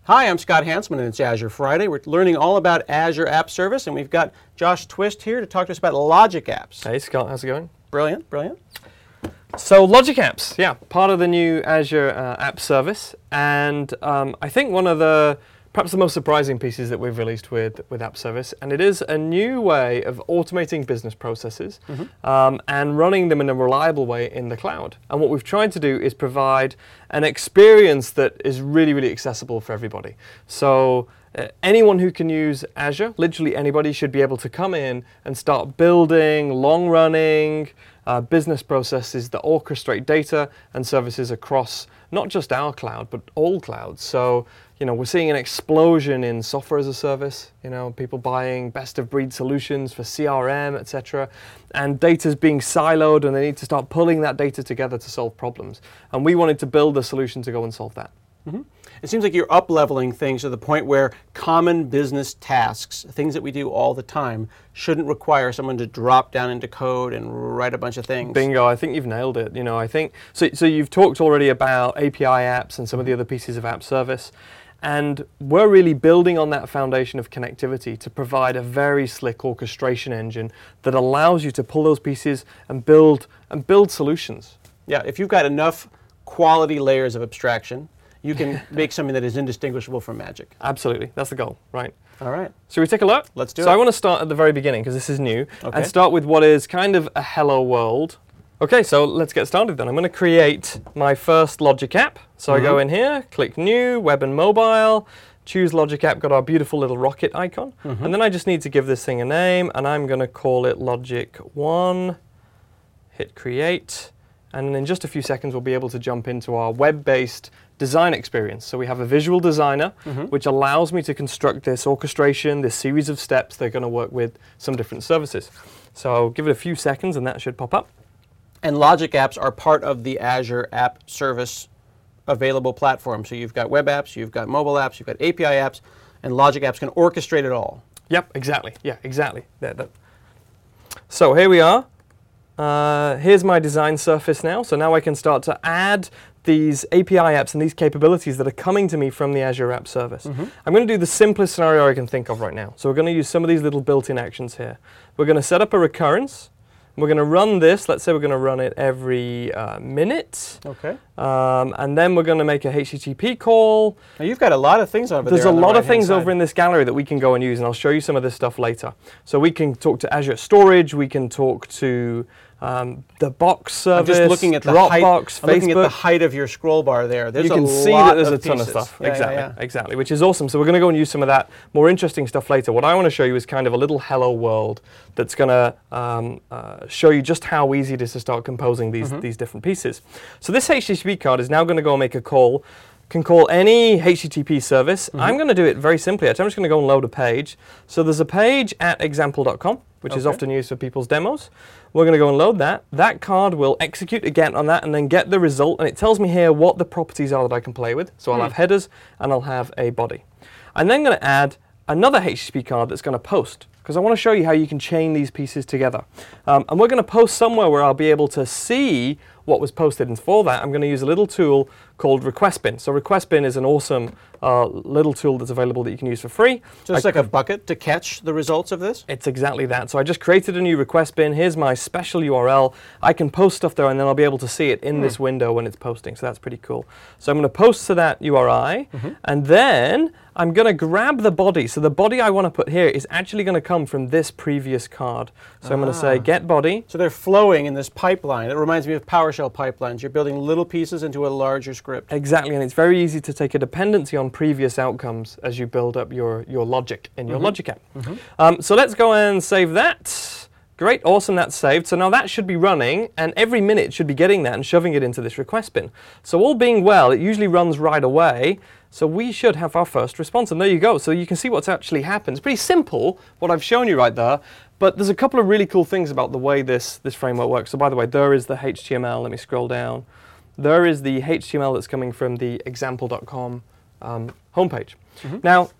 Hi, I'm Scott Hanselman, and it's Azure Friday. We're learning all about Azure App Service, and we've got Josh Twist here to talk to us about Logic Apps. Hey, Scott, how's it going? Brilliant, brilliant. So Logic Apps, yeah, part of the new Azure App Service, and I think one of the perhaps the most surprising pieces that we've released with App Service, and it is a new way of automating business processes and running them in a reliable way in the cloud. And what we've tried to do is provide an experience that is really, really accessible for everybody. So anyone who can use Azure, literally anybody, should be able to come in and start building long-running business processes that orchestrate data and services across not just our cloud, but all clouds. So, you know, we're seeing an explosion in software as a service, you know, people buying best-of-breed solutions for CRM, etc. And data's being siloed, and they need to start pulling that data together to solve problems. And we wanted to build a solution to go and solve that. It seems like you're up-leveling things to the point where common business tasks, things that we do all the time, shouldn't require someone to drop down into code and write a bunch of things. Bingo, I think you've nailed it. You know, I think so you've talked already about API apps and some of the other pieces of app service, and we're really building on that foundation of connectivity to provide a very slick orchestration engine that allows you to pull those pieces and build solutions. Yeah, if you've got enough quality layers of abstraction, you can make something that is indistinguishable from magic. Absolutely, that's the goal, right? All right. Should we take a look? Let's do it. So I want to start at the very beginning because this is new, Okay. and start with what is kind of a hello world. Okay, so let's get started then. I'm going to create my first Logic app. So I go in here, click New, Web and Mobile, choose Logic app, got our beautiful little rocket icon, and then I just need to give this thing a name, and I'm going to call it Logic 1, hit Create, and in just a few seconds we'll be able to jump into our web-based design experience. So we have a visual designer, which allows me to construct this orchestration, this series of steps that are going to work with some different services. So I'll give it a few seconds and that should pop up. And Logic Apps are part of the Azure App Service available platform. So you've got web apps, you've got mobile apps, you've got API apps, and Logic Apps can orchestrate it all. Yep, exactly. Yeah, exactly. So here we are. Here's my design surface now. So now I can start to add these API apps and these capabilities that are coming to me from the Azure App Service. I'm going to do the simplest scenario I can think of right now. So we're going to use some of these little built-in actions here. We're going to set up a recurrence. We're going to run this. Let's say we're going to run it every minute. Okay. And then we're going to make a HTTP call. Now you've got a lot of things over there. There's a lot of things over in this gallery that we can go and use, and I'll show you some of this stuff later. So we can talk to Azure Storage. We can talk to the Box service, I'm just looking at the Dropbox, height, Facebook. I'm looking at the height of your scroll bar there. There's you can a see lot that there's of a ton pieces. of stuff. Yeah, exactly, yeah. exactly, which is awesome. So we're going to go and use some of that more interesting stuff later. What I want to show you is kind of a little hello world that's going to show you just how easy it is to start composing these different pieces. So this HTTP card is now going to go and make a call. Can call any HTTP service. I'm going to do it very simply. I'm just going to go and load a page. So there's a page at example.com, which is often used for people's demos. We're going to go and load that. That card will execute again on that and then get the result. And it tells me here what the properties are that I can play with. So I'll have headers and I'll have a body. I'm then going to add another HTTP card that's going to post, because I want to show you how you can chain these pieces together. And we're going to post somewhere where I'll be able to see what was posted. And for that, I'm going to use a little tool called Request Bin. So Request Bin is an awesome little tool that's available that you can use for free. Just like a bucket to catch the results of this? It's exactly that. So I just created a new Request Bin. Here's my special URL. I can post stuff there, and then I'll be able to see it in this window when it's posting. So that's pretty cool. So I'm going to post to that URI, and then I'm going to grab the body. So the body I want to put here is actually going to come from this previous card. So I'm going to say get body. So they're flowing in this pipeline. It reminds me of PowerShell pipelines. You're building little pieces into a larger script. Exactly, and it's very easy to take a dependency on previous outcomes as you build up your logic in your Logic app. So let's go and save that. Great, awesome, that's saved. So now that should be running, and every minute it should be getting that and shoving it into this request bin. So all being well, it usually runs right away. So we should have our first response, and there you go. So you can see what's actually happened. It's pretty simple, what I've shown you right there, but there's a couple of really cool things about the way this framework works. So by the way, there is the HTML. Let me scroll down. There is the HTML that's coming from the example.com homepage. Now,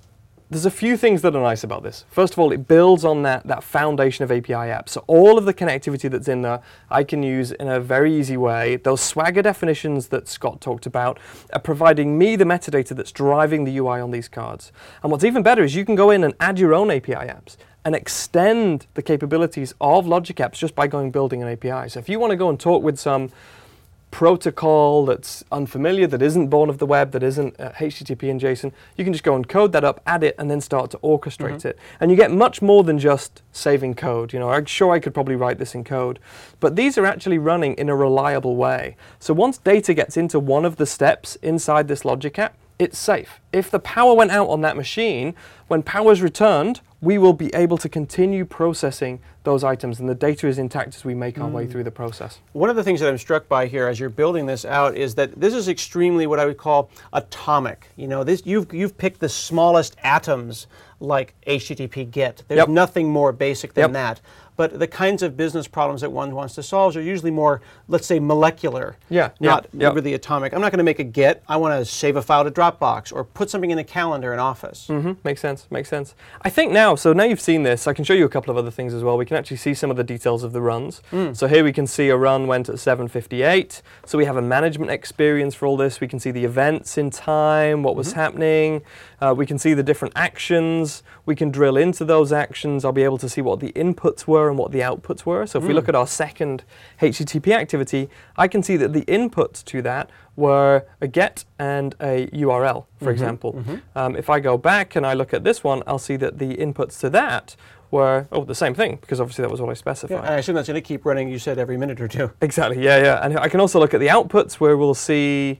there's a few things that are nice about this. First of all, it builds on that foundation of API apps. So all of the connectivity that's in there, I can use in a very easy way. Those Swagger definitions that Scott talked about are providing me the metadata that's driving the UI on these cards. And what's even better is you can go in and add your own API apps and extend the capabilities of Logic Apps just by building an API. So if you want to go and talk with some protocol that's unfamiliar, that isn't born of the web, that isn't HTTP and JSON, you can just go and code that up, add it, and then start to orchestrate it. And you get much more than just saving code. You know, I'm sure I could probably write this in code, but these are actually running in a reliable way. So once data gets into one of the steps inside this Logic app, it's safe. If the power went out on that machine, when power is returned, we will be able to continue processing those items, and the data is intact as we make our way through the process. One of the things that I'm struck by here as you're building this out is that this is extremely what I would call atomic. You know, this you've picked the smallest atoms like HTTP GET. There's nothing more basic than that. But the kinds of business problems that one wants to solve are usually more, let's say, molecular, not really atomic. I'm not going to make a GET. I want to save a file to Dropbox or put something in a calendar in Office. Makes sense, makes sense. I think now you've seen this, I can show you a couple of other things as well. We can actually see some of the details of the runs. So here we can see a run went at 7:58. So we have a management experience for all this. We can see the events in time, what was happening. We can see the different actions. We can drill into those actions. I'll be able to see what the inputs were and what the outputs were. So if we look at our second HTTP activity, I can see that the inputs to that were a GET and a URL, for example. If I go back and I look at this one, I'll see that the inputs to that were the same thing, because obviously that was what I specified. Yeah, and I assume that's going to keep running, you said, every minute or two. Exactly, yeah. And I can also look at the outputs where we'll see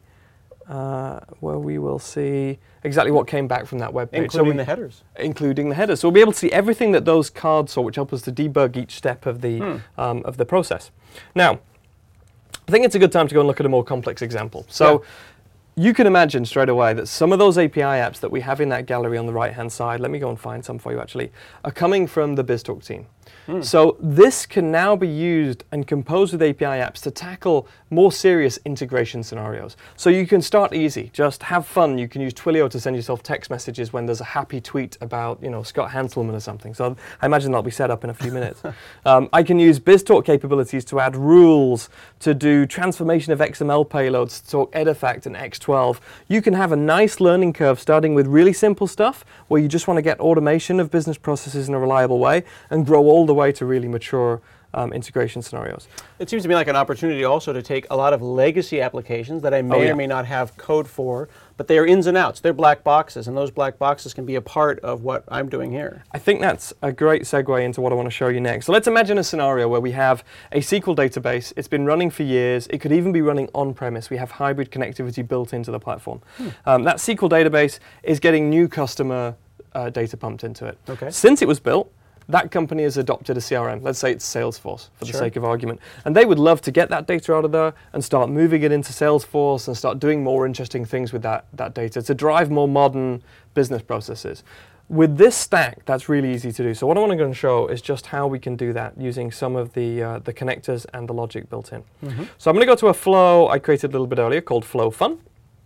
exactly what came back from that web page. Including the headers. Including the headers. So we'll be able to see everything that those cards saw, which helps us to debug each step of the process. Now, I think it's a good time to go and look at a more complex example. So you can imagine straight away that some of those API apps that we have in that gallery on the right-hand side, let me go and find some for you actually, are coming from the BizTalk team. So this can now be used and composed with API apps to tackle more serious integration scenarios. So you can start easy, just have fun. You can use Twilio to send yourself text messages when there's a happy tweet about, Scott Hanselman or something. So I imagine that'll be set up in a few minutes. I can use BizTalk capabilities to add rules, to do transformation of XML payloads, to talk Edifact and X12. You can have a nice learning curve starting with really simple stuff where you just want to get automation of business processes in a reliable way and grow all the way to really mature integration scenarios. It seems to me like an opportunity also to take a lot of legacy applications that I may or may not have code for, but they are ins and outs. They're black boxes, and those black boxes can be a part of what I'm doing here. I think that's a great segue into what I want to show you next. So let's imagine a scenario where we have a SQL database. It's been running for years. It could even be running on-premise. We have hybrid connectivity built into the platform. That SQL database is getting new customer data pumped into it. Since it was built, that company has adopted a CRM. Let's say it's Salesforce, for the sake of argument. And they would love to get that data out of there and start moving it into Salesforce and start doing more interesting things with that data to drive more modern business processes. With this stack, that's really easy to do. So what I want to go and show is just how we can do that using some of the connectors and the logic built in. So I'm going to go to a flow I created a little bit earlier called Flow Fun.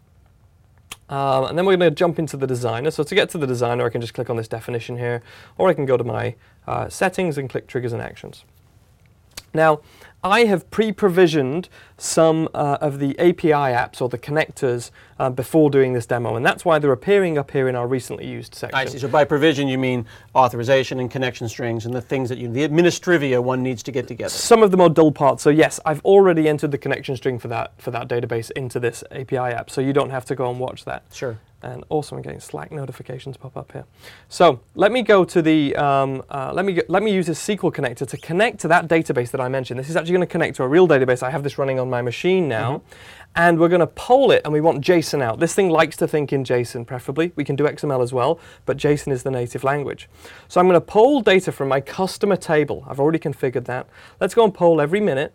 And then we're going to jump into the designer. So to get to the designer, I can just click on this definition here, or I can go to my settings and click triggers and actions. Now, I have pre-provisioned some of the API apps or the connectors before doing this demo, and that's why they're appearing up here in our recently used section. I see. So by provision, you mean authorization and connection strings and the things that the administrivia one needs to get together. Some of the more dull parts. So yes, I've already entered the connection string for that database into this API app, so you don't have to go and watch that. Sure. And also, I'm getting Slack notifications pop up here. So let me go to the let me use this SQL connector to connect to that database that I mentioned. This is actually going to connect to a real database. I have this running on my machine now, and we're going to poll it, and we want JSON out. This thing likes to think in JSON, preferably. We can do XML as well, but JSON is the native language. So I'm going to poll data from my customer table. I've already configured that. Let's go and poll every minute.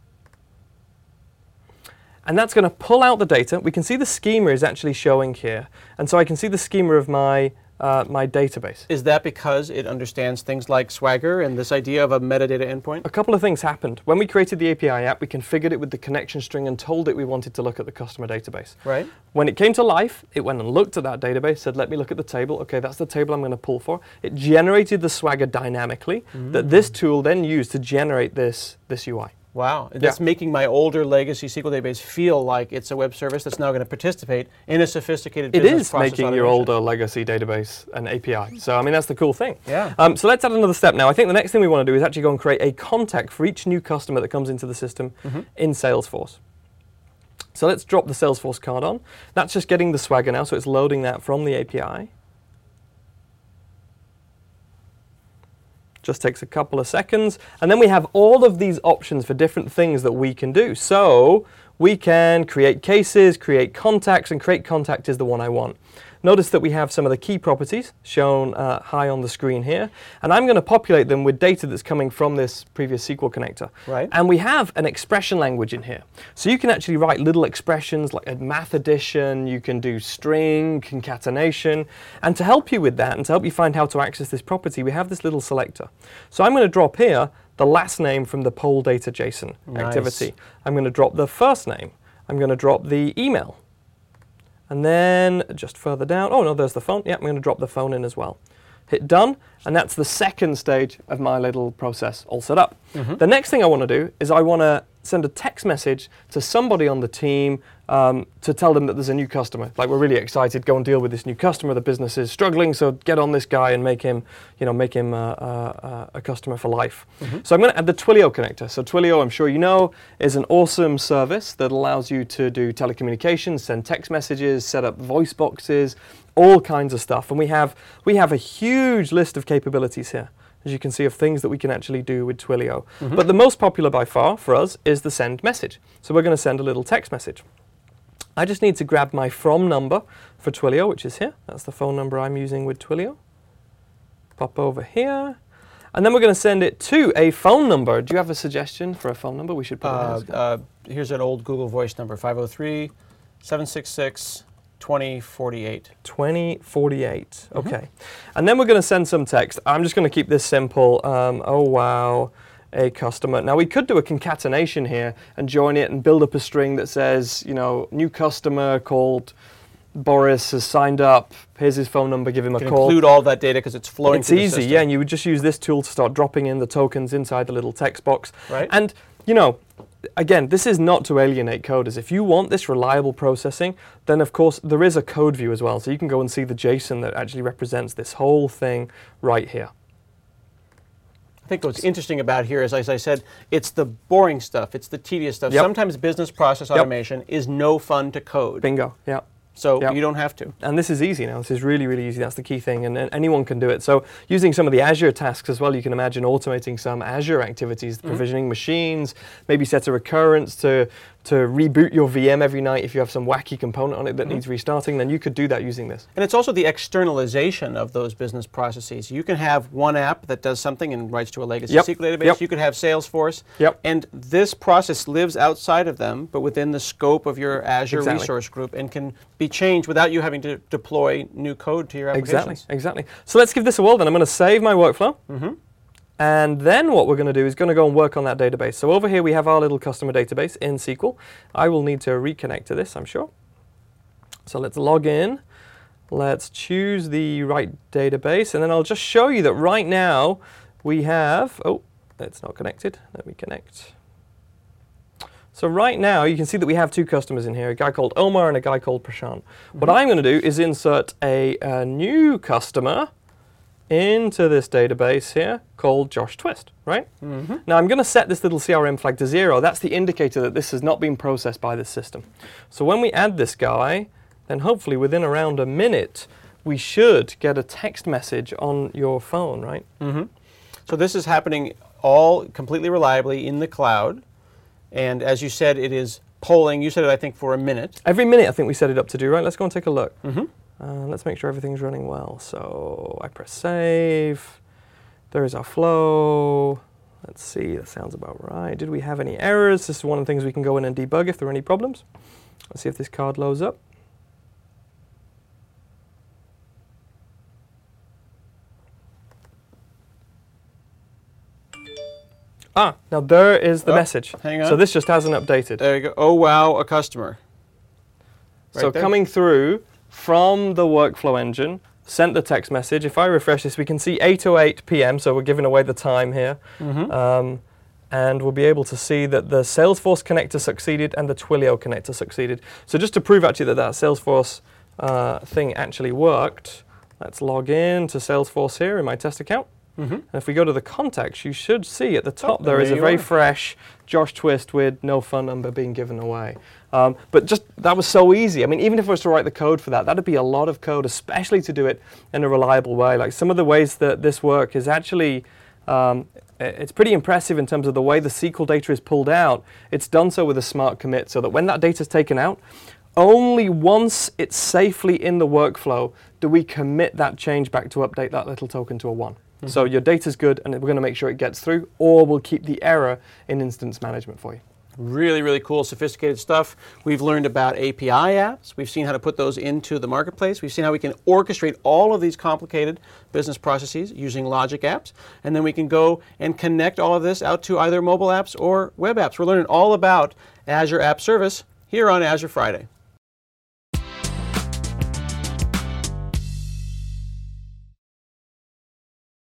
And that's going to pull out the data. We can see the schema is actually showing here. And so I can see the schema of my my database. Is that because it understands things like Swagger and this idea of a metadata endpoint? A couple of things happened. When we created the API app, we configured it with the connection string and told it we wanted to look at the customer database. Right. When it came to life, it went and looked at that database, said, let me look at the table. Okay, that's the table I'm going to pull for. It generated the Swagger dynamically that this tool then used to generate this UI. Wow, that's making my older legacy SQL database feel like it's a web service that's now going to participate in a sophisticated business process making your older legacy database an API. So, I mean, that's the cool thing. Yeah. So let's add another step now. I think the next thing we want to do is actually go and create a contact for each new customer that comes into the system in Salesforce. So let's drop the Salesforce card on. That's just getting the Swagger now, so it's loading that from the API. Just takes a couple of seconds, and then we have all of these options for different things that we can do. So we can create cases, create contacts, and create contact is the one I want. Notice that we have some of the key properties shown high on the screen here, and I'm going to populate them with data that's coming from this previous SQL connector. Right. And we have an expression language in here. So you can actually write little expressions like a math addition, you can do string, concatenation, and to help you with that and to help you find how to access this property, we have this little selector. So I'm going to drop here the last name from the poll data JSON activity. I'm going to drop the first name. I'm going to drop the email. And then just further down, oh no, there's the phone. Yeah, I'm going to drop the phone in as well. Hit done, and that's the second stage of my little process all set up. The next thing I want to do is I want to send a text message to somebody on the team to tell them that there's a new customer. Like, we're really excited, go and deal with this new customer. The business is struggling, so get on this guy and make him a customer for life. So I'm going to add the Twilio connector. So Twilio, I'm sure you know, is an awesome service that allows you to do telecommunications, send text messages, set up voice boxes, all kinds of stuff. And we have a huge list of capabilities here, as you can see, of things that we can actually do with Twilio. But the most popular by far for us is the send message. So we're going to send a little text message. I just need to grab my from number for Twilio, which is here. That's the phone number I'm using with Twilio. Pop over here. And then we're going to send it to a phone number. Do you have a suggestion for a phone number we should put in? Here's an old Google Voice number, 503-766-2048. 2048. Okay. And then we're going to send some text. I'm just going to keep this simple. Oh, wow, a customer. Now, we could do a concatenation here and join it and build up a string that says, you know, new customer called Boris has signed up. Here's his phone number. Give him a call. Include all that data because it's flowing through the system. It's easy, yeah, and you would just use this tool to start dropping in the tokens inside the little text box. Right. And, you know, again, this is not to alienate coders. If you want this reliable processing, then of course there is a code view as well. So you can go and see the JSON that actually represents this whole thing right here. I think what's interesting about here is, as I said, it's the boring stuff. It's the tedious stuff. Yep. Sometimes business process automation is no fun to code. Bingo, yeah. So you don't have to. And this is easy now. This is really, really easy. That's the key thing. And anyone can do it. So using some of the Azure tasks as well, you can imagine automating some Azure activities, provisioning machines, maybe set a recurrence to reboot your VM every night if you have some wacky component on it that needs restarting, then you could do that using this. And it's also the externalization of those business processes. You can have one app that does something and writes to a legacy SQL database. You could have Salesforce. And this process lives outside of them, but within the scope of your Azure resource group, and can be changed without you having to deploy new code to your applications. Exactly. So let's give this a whirl then. I'm going to save my workflow. And then what we're going to do is going to go and work on that database. So over here we have our little customer database in SQL. I will need to reconnect to this, I'm sure. So let's log in. Let's choose the right database. And then I'll just show you that right now we have, oh, it's not connected. Let me connect. So right now you can see that we have two customers in here, a guy called Omar and a guy called Prashant. What I'm going to do is insert a new customer into this database here called Josh Twist, right? Now I'm going to set this little CRM flag to 0. That's the indicator that this has not been processed by this system. So when we add this guy, then hopefully within around a minute, we should get a text message on your phone, right? So this is happening all completely reliably in the cloud. And as you said, it is polling. You said it, I think, for a minute. Every minute I think we set it up to do, right? Let's go and take a look. Let's make sure everything's running well. So I press save. There is our flow. Let's see, that sounds about right. Did we have any errors? This is one of the things we can go in and debug if there are any problems. Let's see if this card loads up. Now there is the message. Hang on. So this just hasn't updated. There you go. Oh, wow, a customer. So there. coming through from the workflow engine, sent the text message. If I refresh this, we can see 8:08 p.m., so we're giving away the time here. And we'll be able to see that the Salesforce connector succeeded and the Twilio connector succeeded. So just to prove actually that Salesforce thing actually worked, let's log in to Salesforce here in my test account. And if we go to the contacts, you should see at the top there is a very fresh Josh Twist with no phone number being given away. But just that was so easy. I mean, even if I was to write the code for that, that'd be a lot of code, especially to do it in a reliable way. Like some of the ways that this work is actually, it's pretty impressive in terms of the way the SQL data is pulled out. It's done so with a smart commit, so that when that data is taken out, only once it's safely in the workflow do we commit that change back to update that little token to a 1. So your data's good, and we're going to make sure it gets through, or we'll keep the error in instance management for you. Really, really cool, sophisticated stuff. We've learned about API apps. We've seen how to put those into the marketplace. We've seen how we can orchestrate all of these complicated business processes using Logic Apps. And then we can go and connect all of this out to either mobile apps or web apps. We're learning all about Azure App Service here on Azure Friday.